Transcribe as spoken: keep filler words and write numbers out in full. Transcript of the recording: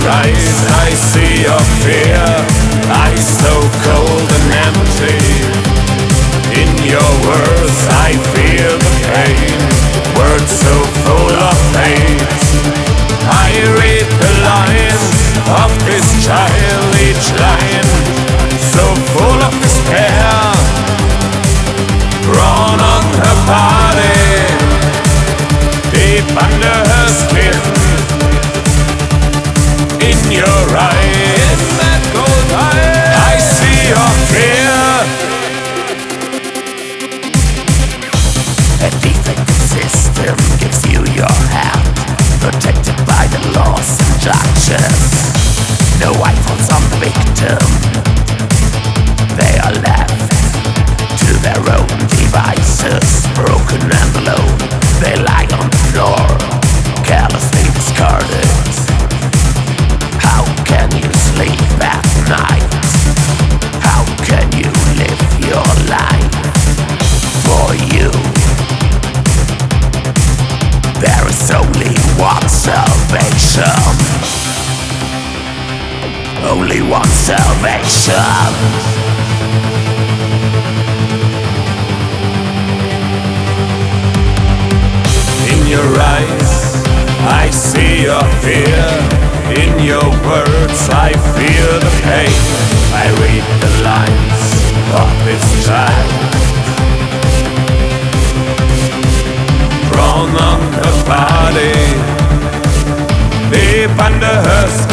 eyes I see your fear, eyes so cold and empty. In your words I feel the pain, words so full of hate. I read the lines of this child, each line so full of despair, drawn on her body, deep under her skin. In your eyes, in that cold eye, I see your fear. A defective system gives you your hand, protected by the laws and judges. No eyeballs on the victim, they are left to their own devices. Broken and alone, they lie on the floor, carelessly discarded. How can you sleep at night? How can you live your life? For you, there is only one salvation. Only one salvation. In your eyes, I see your fear. In your words, I feel the pain. I read the lines of this child, drawn on her body, deep under her skin.